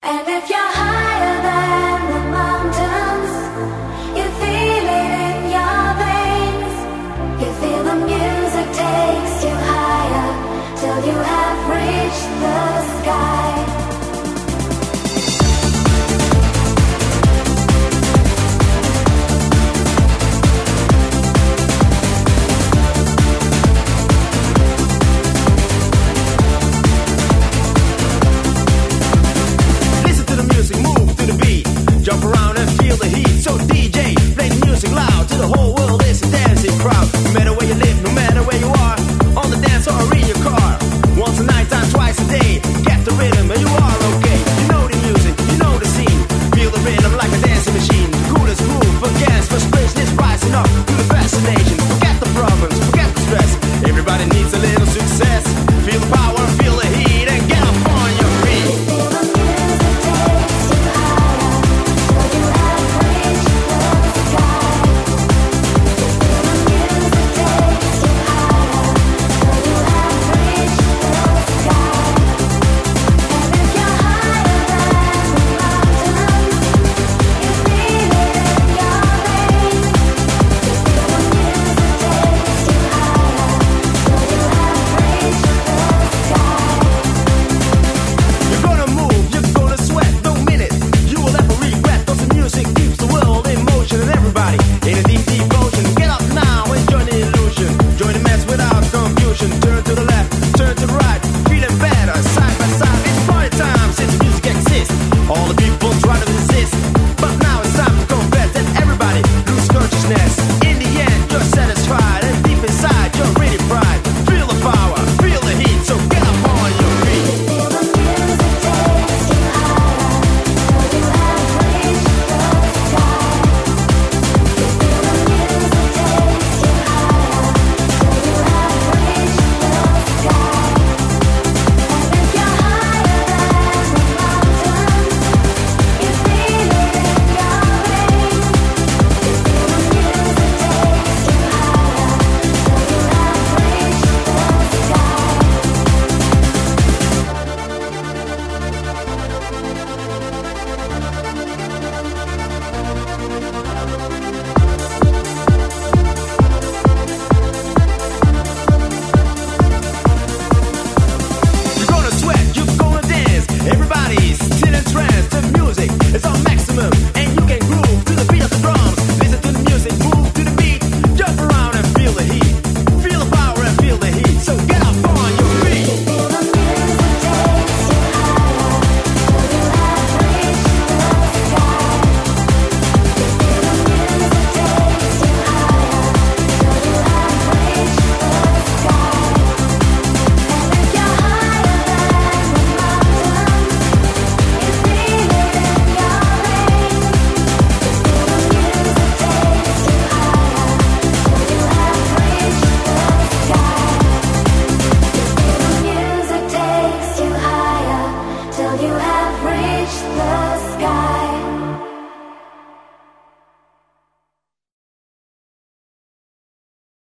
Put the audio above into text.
And if you're higher than the mountains, you feel it in your veins. You feel the music takes you higher till you have reached the sky. Jump around and feel the heat. So DJ, play the music loud till the whole world is